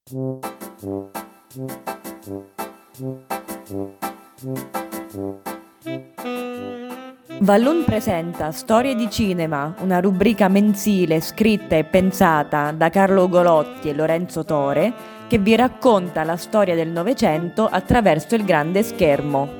Vallon presenta Storie di cinema, una rubrica mensile scritta e pensata da Carlo Golotti e Lorenzo Tore che vi racconta la storia del Novecento attraverso il grande schermo.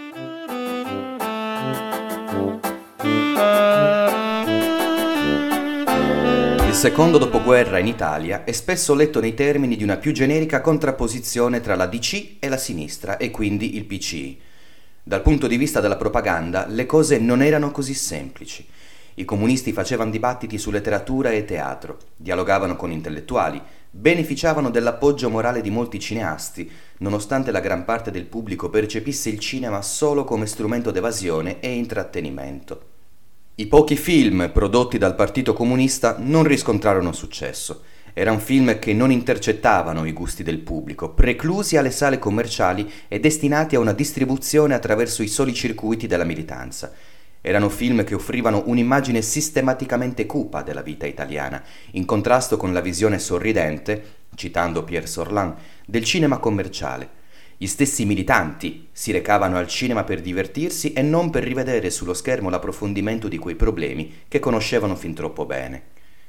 Il secondo dopoguerra in Italia è spesso letto nei termini di una più generica contrapposizione tra la DC e la sinistra e quindi il PCI. Dal punto di vista della propaganda, le cose non erano così semplici. I comunisti facevano dibattiti su letteratura e teatro, dialogavano con intellettuali, beneficiavano dell'appoggio morale di molti cineasti, nonostante la gran parte del pubblico percepisse il cinema solo come strumento d'evasione e intrattenimento. I pochi film prodotti dal Partito Comunista non riscontrarono successo. Erano film che non intercettavano i gusti del pubblico, preclusi alle sale commerciali e destinati a una distribuzione attraverso i soli circuiti della militanza. Erano film che offrivano un'immagine sistematicamente cupa della vita italiana, in contrasto con la visione sorridente, citando Pierre Sorlin, del cinema commerciale. Gli stessi militanti si recavano al cinema per divertirsi e non per rivedere sullo schermo l'approfondimento di quei problemi che conoscevano fin troppo bene.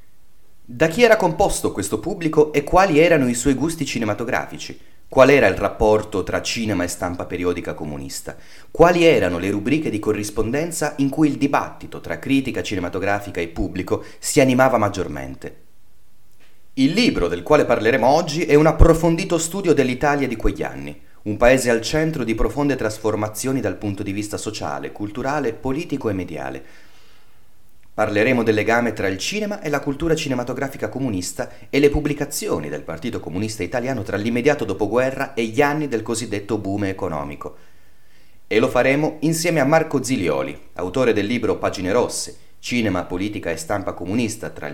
Da chi era composto questo pubblico e quali erano i suoi gusti cinematografici? Qual era il rapporto tra cinema e stampa periodica comunista? Quali erano le rubriche di corrispondenza in cui il dibattito tra critica cinematografica e pubblico si animava maggiormente? Il libro del quale parleremo oggi è un approfondito studio dell'Italia di quegli anni, un paese al centro di profonde trasformazioni dal punto di vista sociale, culturale, politico e mediale. Parleremo del legame tra il cinema e la cultura cinematografica comunista e le pubblicazioni del Partito Comunista Italiano tra l'immediato dopoguerra e gli anni del cosiddetto boom economico. E lo faremo insieme a Marco Zilioli, autore del libro Pagine Rosse, Cinema, politica e stampa comunista tra il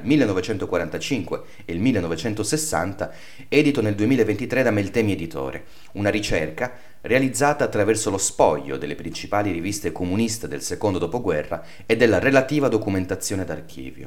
1945 e il 1960, edito nel 2023 da Meltemi Editore, una ricerca realizzata attraverso lo spoglio delle principali riviste comuniste del secondo dopoguerra e della relativa documentazione d'archivio.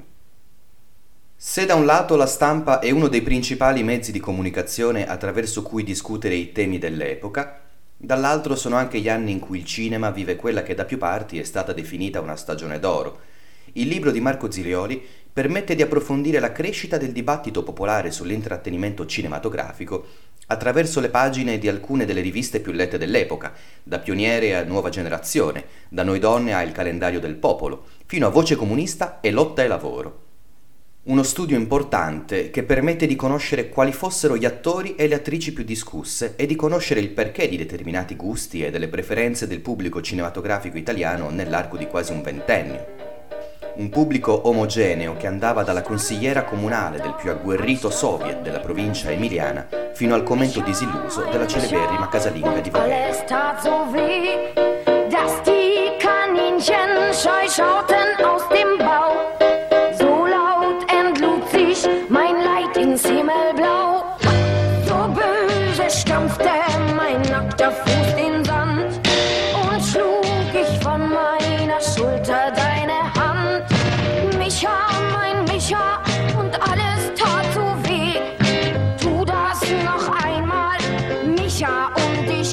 Se da un lato la stampa è uno dei principali mezzi di comunicazione attraverso cui discutere i temi dell'epoca, dall'altro sono anche gli anni in cui il cinema vive quella che da più parti è stata definita una stagione d'oro. Il libro di Marco Zilioli permette di approfondire la crescita del dibattito popolare sull'intrattenimento cinematografico attraverso le pagine di alcune delle riviste più lette dell'epoca, da Pioniere a Nuova Generazione, da Noi Donne a Il Calendario del Popolo, fino a Voce Comunista e Lotta e Lavoro. Uno studio importante che permette di conoscere quali fossero gli attori e le attrici più discusse e di conoscere il perché di determinati gusti e delle preferenze del pubblico cinematografico italiano nell'arco di quasi un ventennio. Un pubblico omogeneo che andava dalla consigliera comunale del più agguerrito soviet della provincia emiliana fino al commento disilluso della celeberrima casalinga di Voghera. Alles tat so weh, dass die Kaninchen scheu schauten aus dem Bau. So laut entlud sich mein Leid ins Himmelblau. So böse stampfte mein nackter Fuß den Sand und schlug ich von meiner Schulter deine Hand. Micha, mein Micha, und alles tat so weh. Tu das noch einmal, Micha, und ich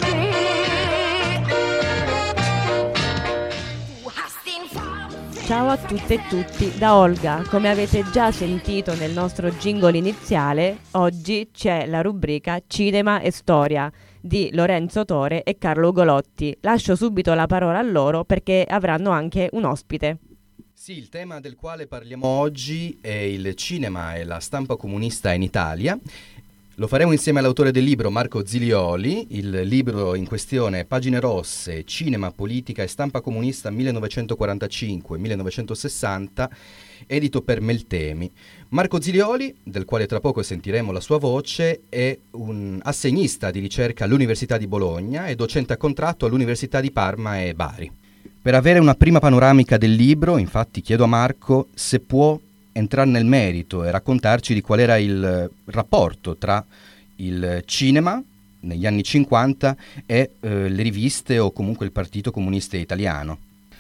geh. Du hast den Farben. Ciao a tutte e tutti, da Olga. Come avete già sentito nel nostro jingle iniziale, oggi c'è la rubrica Cinema e Storia di Lorenzo Tore e Carlo Golotti. Lascio subito la parola a loro perché avranno anche un ospite. Sì, il tema del quale parliamo oggi è il cinema e la stampa comunista in Italia. Lo faremo insieme all'autore del libro Marco Zilioli. Il libro in questione è Pagine Rosse, Cinema, politica e stampa comunista 1945-1960, edito per Meltemi. Marco Zilioli, del quale tra poco sentiremo la sua voce, è un assegnista di ricerca all'Università di Bologna e docente a contratto all'Università di Parma e Bari. Per avere una prima panoramica del libro, infatti, chiedo a Marco se può entrare nel merito e raccontarci di qual era il rapporto tra il cinema negli anni 50 e le riviste o comunque il Partito Comunista Italiano.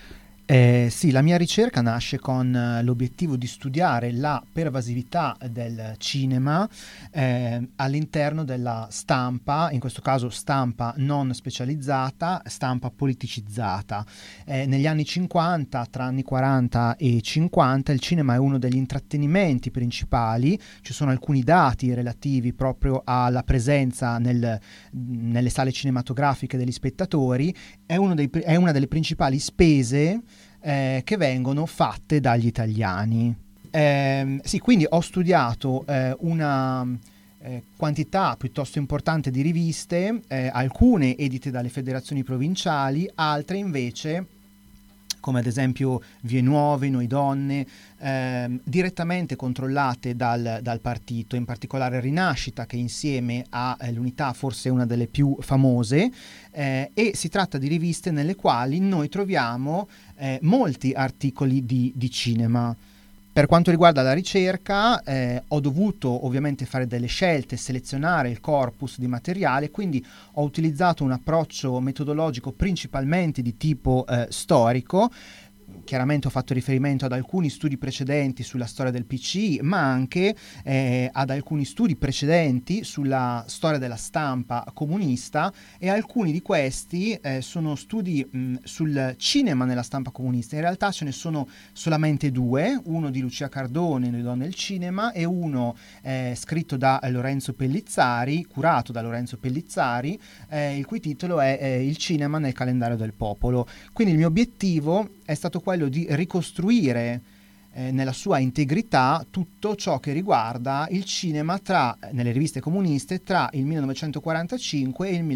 Sì, la mia ricerca nasce con l'obiettivo di studiare la pervasività del cinema all'interno della stampa, in questo caso stampa non specializzata, stampa politicizzata. Negli anni 50, tra anni 40 e 50, il cinema è uno degli intrattenimenti principali. Ci sono alcuni dati relativi proprio alla presenza nelle sale cinematografiche degli spettatori. È una delle principali spese che vengono fatte dagli italiani. Sì, quindi ho studiato una quantità piuttosto importante di riviste, alcune edite dalle federazioni provinciali, altre invece, come ad esempio Vie Nuove, Noi Donne, direttamente controllate dal partito, in particolare Rinascita, che insieme all'Unità forse è una delle più famose, e si tratta di riviste nelle quali noi troviamo molti articoli di cinema. Per quanto riguarda la ricerca, ho dovuto ovviamente fare delle scelte, selezionare il corpus di materiale, quindi ho utilizzato un approccio metodologico principalmente di tipo storico. Chiaramente ho fatto riferimento ad alcuni studi precedenti sulla storia del PCI, ma anche ad alcuni studi precedenti sulla storia della stampa comunista, e alcuni di questi sono studi sul cinema nella stampa comunista. In realtà ce ne sono solamente due, uno di Lucia Cardone, Noi Donne e il Cinema, e uno scritto da Lorenzo Pellizzari, curato da Lorenzo Pellizzari, il cui titolo è Il cinema nel calendario del popolo. Quindi il mio obiettivo è stato quello di ricostruire nella sua integrità tutto ciò che riguarda il cinema nelle riviste comuniste tra il 1945 e il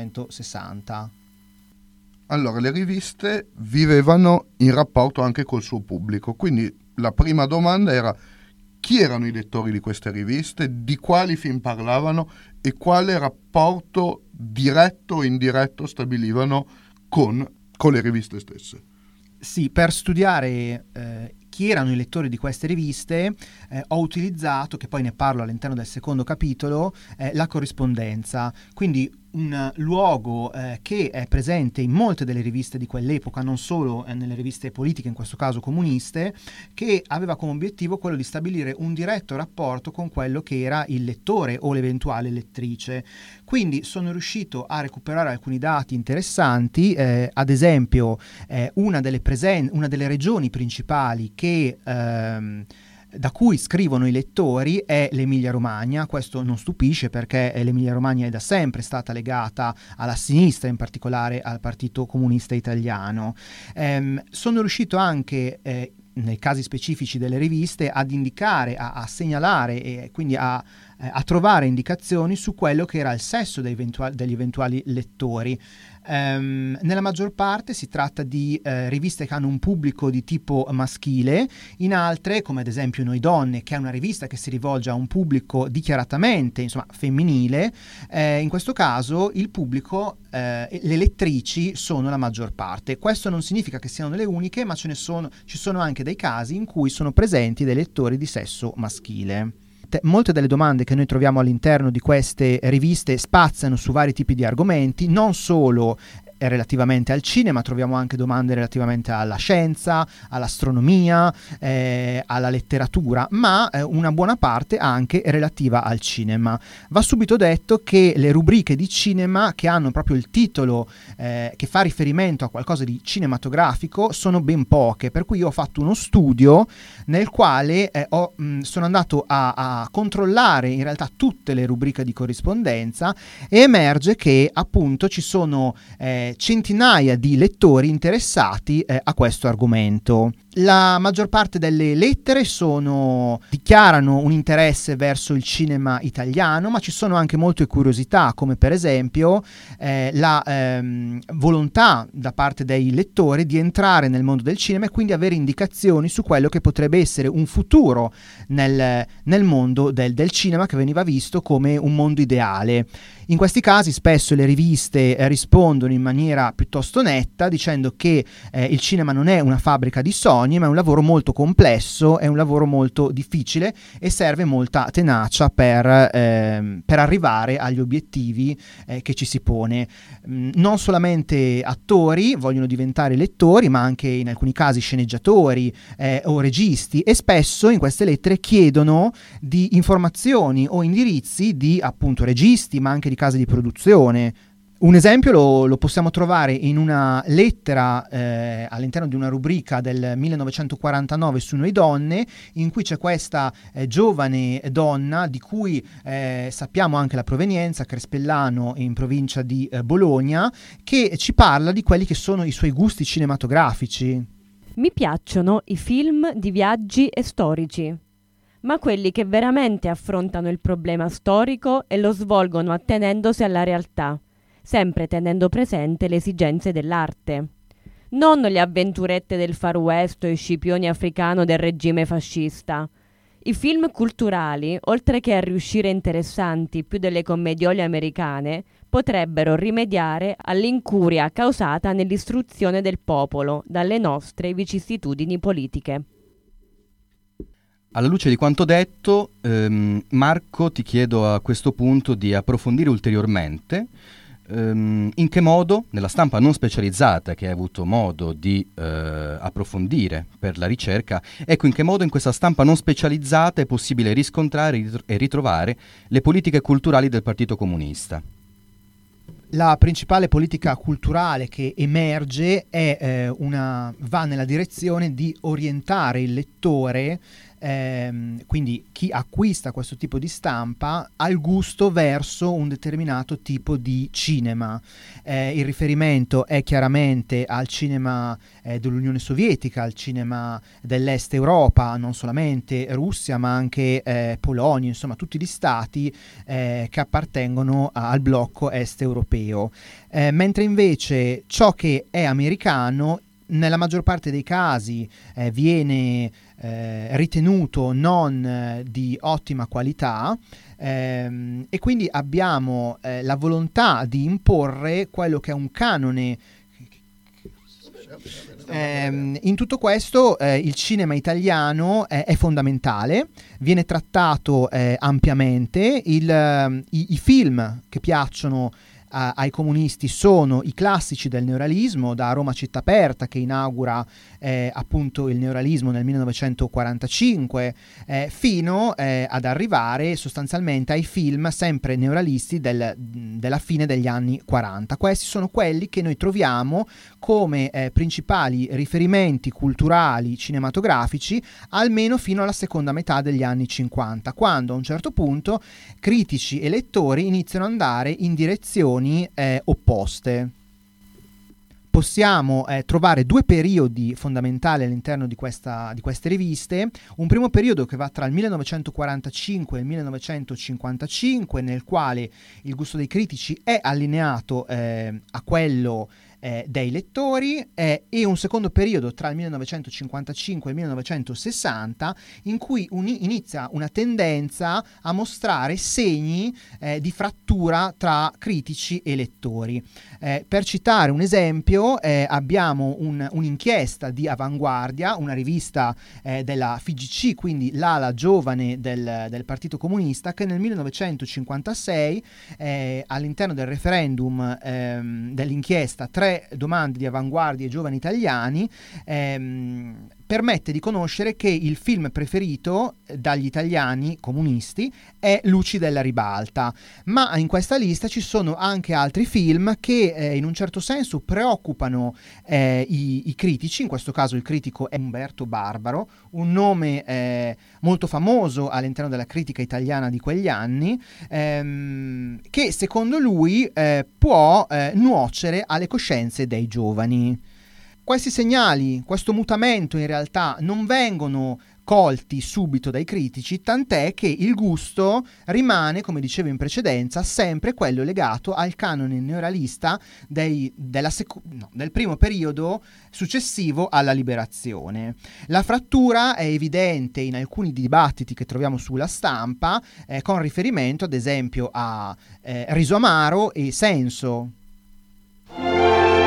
1960. Allora, le riviste vivevano in rapporto anche col suo pubblico, quindi la prima domanda era: chi erano i lettori di queste riviste, di quali film parlavano e quale rapporto diretto o indiretto stabilivano con le riviste stesse? Sì, per studiare chi erano i lettori di queste riviste ho utilizzato, che poi ne parlo all'interno del secondo capitolo, la corrispondenza. Quindi un luogo che è presente in molte delle riviste di quell'epoca, non solo nelle riviste politiche, in questo caso comuniste, che aveva come obiettivo quello di stabilire un diretto rapporto con quello che era il lettore o l'eventuale lettrice. Quindi sono riuscito a recuperare alcuni dati interessanti, ad esempio una delle regioni principali che da cui scrivono i lettori è l'Emilia-Romagna. Questo non stupisce, perché l'Emilia-Romagna è da sempre stata legata alla sinistra, in particolare al Partito Comunista Italiano. Sono riuscito anche nei casi specifici delle riviste ad indicare, a segnalare e quindi a trovare indicazioni su quello che era il sesso degli eventuali lettori. Nella maggior parte si tratta di riviste che hanno un pubblico di tipo maschile, in altre, come ad esempio Noi Donne, che è una rivista che si rivolge a un pubblico dichiaratamente, insomma, femminile, in questo caso il pubblico, le lettrici sono la maggior parte. Questo non significa che siano le uniche, ma ci sono anche dei casi in cui sono presenti dei lettori di sesso maschile. Molte delle domande che noi troviamo all'interno di queste riviste spaziano su vari tipi di argomenti, non solo relativamente al cinema, troviamo anche domande relativamente alla scienza, all'astronomia, alla letteratura, ma una buona parte anche relativa al cinema. Va subito detto che le rubriche di cinema che hanno proprio il titolo che fa riferimento a qualcosa di cinematografico sono ben poche, per cui io ho fatto uno studio nel quale sono andato a controllare in realtà tutte le rubriche di corrispondenza, e emerge che appunto ci sono centinaia di lettori interessati a questo argomento. La maggior parte delle lettere dichiarano un interesse verso il cinema italiano, ma ci sono anche molte curiosità, come per esempio la volontà da parte dei lettori di entrare nel mondo del cinema e quindi avere indicazioni su quello che potrebbe essere un futuro nel mondo del cinema, che veniva visto come un mondo ideale. In questi casi spesso le riviste rispondono in maniera maniera piuttosto netta, dicendo che il cinema non è una fabbrica di sogni, ma è un lavoro molto complesso, è un lavoro molto difficile e serve molta tenacia per arrivare agli obiettivi che ci si pone. Non solamente attori vogliono diventare lettori, ma anche in alcuni casi sceneggiatori o registi, e spesso in queste lettere chiedono di informazioni o indirizzi di appunto registi, ma anche di case di produzione. Un esempio lo possiamo trovare in una lettera all'interno di una rubrica del 1949 su Noi Donne, in cui c'è questa giovane donna di cui sappiamo anche la provenienza, Crespellano, in provincia di Bologna, che ci parla di quelli che sono i suoi gusti cinematografici. Mi piacciono i film di viaggi e storici, ma quelli che veramente affrontano il problema storico e lo svolgono attenendosi alla realtà, sempre tenendo presente le esigenze dell'arte. Non le avventurette del Far West o i scipioni africano del regime fascista. I film culturali, oltre che a riuscire interessanti più delle commediole americane, potrebbero rimediare all'incuria causata nell'istruzione del popolo dalle nostre vicissitudini politiche. Alla luce di quanto detto, Marco, ti chiedo a questo punto di approfondire ulteriormente in che modo, nella stampa non specializzata che hai avuto modo di approfondire per la ricerca, ecco in che modo in questa stampa non specializzata è possibile riscontrare e ritrovare le politiche culturali del Partito Comunista. La principale politica culturale che emerge va nella direzione di orientare il lettore, quindi chi acquista questo tipo di stampa, al gusto verso un determinato tipo di cinema. Il riferimento è chiaramente al cinema dell'Unione Sovietica, al cinema dell'Est Europa, non solamente Russia ma anche Polonia, insomma tutti gli stati che appartengono al blocco est europeo. Mentre invece ciò che è americano nella maggior parte dei casi viene ritenuto non di ottima qualità, e quindi abbiamo la volontà di imporre quello che è un canone. In tutto questo il cinema italiano è fondamentale, viene trattato ampiamente, i film che piacciono ai comunisti sono i classici del neorealismo, da Roma città aperta, che inaugura appunto il neorealismo nel 1945, fino ad arrivare sostanzialmente ai film sempre neorealisti della fine degli anni 40. Questi sono quelli che noi troviamo come principali riferimenti culturali cinematografici almeno fino alla seconda metà degli anni 50, quando a un certo punto critici e lettori iniziano ad andare in direzioni opposte. Possiamo trovare due periodi fondamentali all'interno di queste riviste. Un primo periodo che va tra il 1945 e il 1955, nel quale il gusto dei critici è allineato a quello dei lettori, e un secondo periodo tra il 1955 e il 1960 in cui inizia una tendenza a mostrare segni di frattura tra critici e lettori. Per citare un esempio, abbiamo un'inchiesta di Avanguardia, una rivista della FIGC, quindi l'ala giovane del Partito Comunista, che nel 1956 all'interno del referendum dell'inchiesta 3 domande di Avanguardia ai giovani italiani permette di conoscere che il film preferito dagli italiani comunisti è Luci della ribalta, ma in questa lista ci sono anche altri film che in un certo senso preoccupano i critici. In questo caso il critico è Umberto Barbaro, un nome molto famoso all'interno della critica italiana di quegli anni, che secondo lui può nuocere alle coscienze dei giovani. Questi segnali, questo mutamento in realtà non vengono colti subito dai critici, tant'è che il gusto rimane, come dicevo in precedenza, sempre quello legato al canone neorealista del primo periodo successivo alla liberazione. La frattura è evidente in alcuni dibattiti che troviamo sulla stampa, con riferimento ad esempio a Riso Amaro e Senso.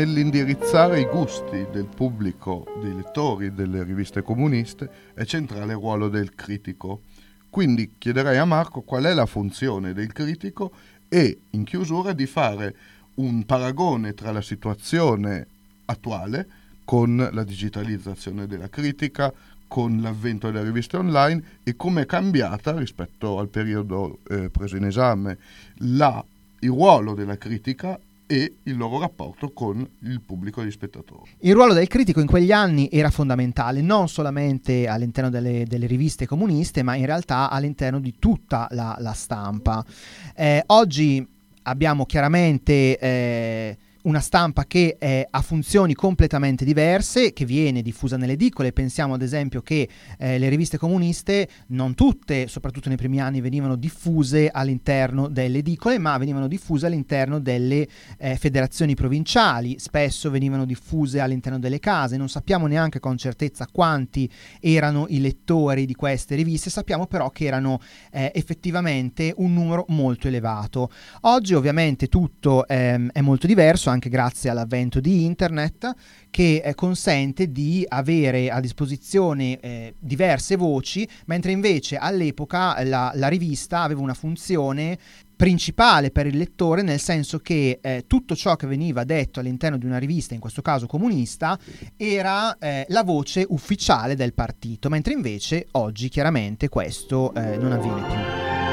nell'indirizzare i gusti del pubblico, dei lettori delle riviste comuniste, è centrale il ruolo del critico. Quindi chiederei a Marco qual è la funzione del critico e, in chiusura, di fare un paragone tra la situazione attuale con la digitalizzazione della critica, con l'avvento delle riviste online e come è cambiata rispetto al periodo preso in esame il ruolo della critica e il loro rapporto con il pubblico e gli spettatori. Il ruolo del critico in quegli anni era fondamentale, non solamente all'interno delle riviste comuniste, ma in realtà all'interno di tutta la stampa. Oggi abbiamo chiaramente una stampa che ha funzioni completamente diverse, che viene diffusa nelle edicole. Pensiamo ad esempio che le riviste comuniste, non tutte, soprattutto nei primi anni, venivano diffuse all'interno delle edicole, ma venivano diffuse all'interno delle federazioni provinciali, spesso venivano diffuse all'interno delle case. Non sappiamo neanche con certezza quanti erano i lettori di queste riviste, sappiamo però che erano effettivamente un numero molto elevato. Oggi ovviamente tutto è molto diverso, anche grazie all'avvento di internet, che consente di avere a disposizione diverse voci, mentre invece all'epoca la rivista aveva una funzione principale per il lettore, nel senso che tutto ciò che veniva detto all'interno di una rivista, in questo caso comunista, era la voce ufficiale del partito, mentre invece oggi chiaramente questo non avviene più.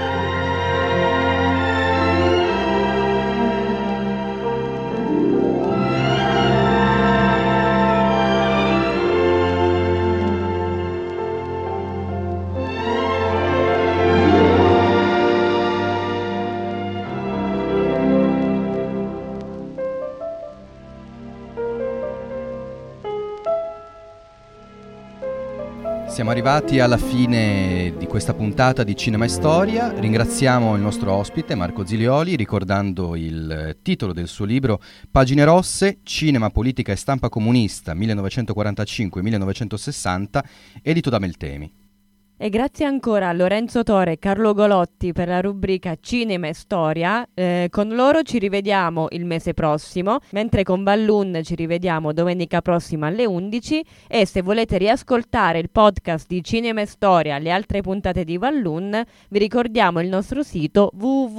Siamo arrivati alla fine di questa puntata di Cinema e Storia. Ringraziamo il nostro ospite Marco Zilioli, ricordando il titolo del suo libro Pagine rosse, cinema, politica e stampa comunista 1945-1960, edito da Meltemi. E grazie ancora a Lorenzo Tore e Carlo Golotti per la rubrica Cinema e Storia. Con loro ci rivediamo il mese prossimo, mentre con Vallun ci rivediamo domenica prossima alle 11. E se volete riascoltare il podcast di Cinema e Storia, le altre puntate di Vallun, vi ricordiamo il nostro sito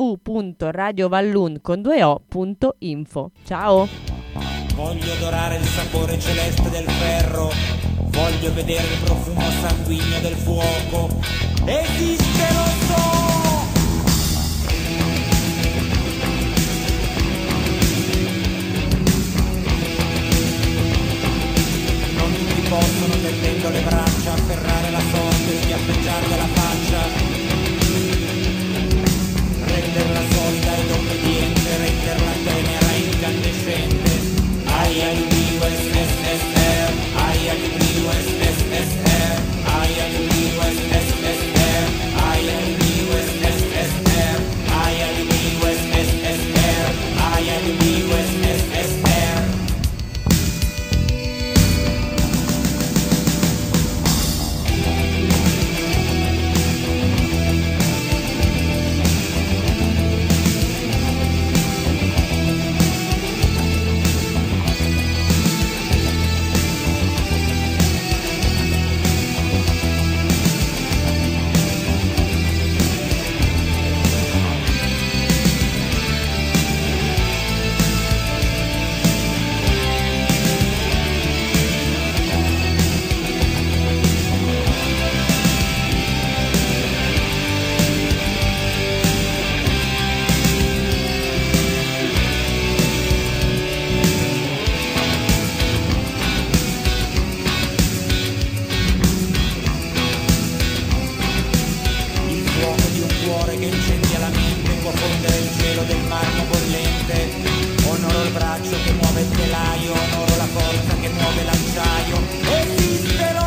www.radiovallun.info. Ciao! Voglio odorare il sapore celeste del ferro, voglio vedere il profumo sanguigno del fuoco. Esiste, lo so! Non tutti possono, tendendo le braccia, afferrare la sorte e schiaffeggiarle la faccia. Renderla solida ed obbediente, renderla tenera e incandescente. IUSSR, IUSSR, IUSSR, IUSSR, IUSSR. Che incendia la mente, può fondere il cielo del marmo bollente. Onoro il braccio che muove il telaio, onoro la forza che muove l'acciaio. Esiste